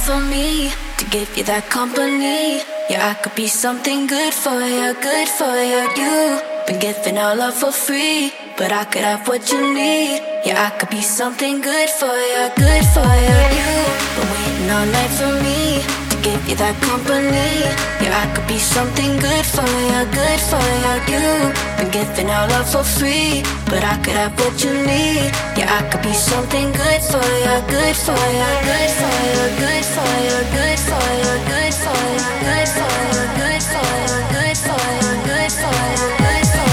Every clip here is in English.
for me to give you that company. Yeah, I could be something good for you, good for you. You've been giving all love for free, but I could have what you need. Yeah, I could be something good for you, good for you. You've been waiting all night for me to give you that company. Yeah, I could be something good for you, good for you. You've been giving all love for free, but I could have what you need. Yeah, I could be something good for you, good for you, good for you, good for you, good for you, good for you, good for you, good for you, good for you, good for you, good for you.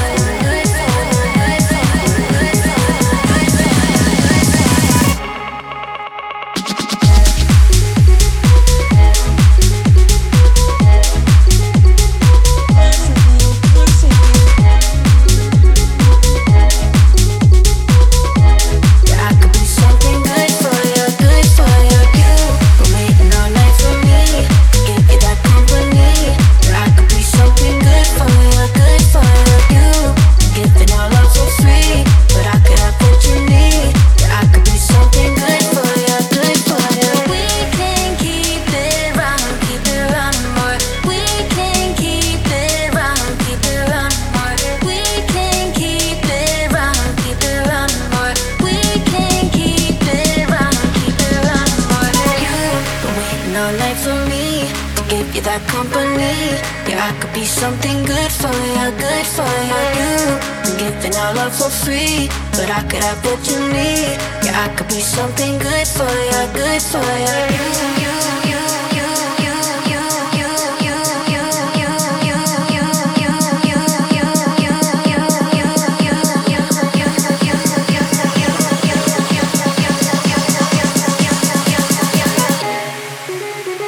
That company, yeah, I could be something good for you, good for you. You've been giving all love for free, but I could have what you need. Yeah, I could be something good for you, good for you.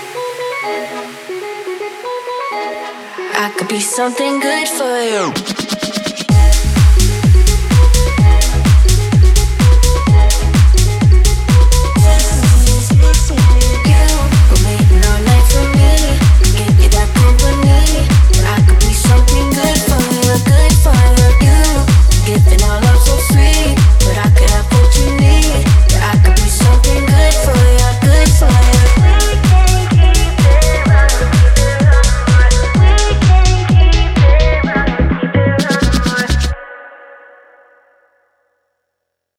I could be something good for you.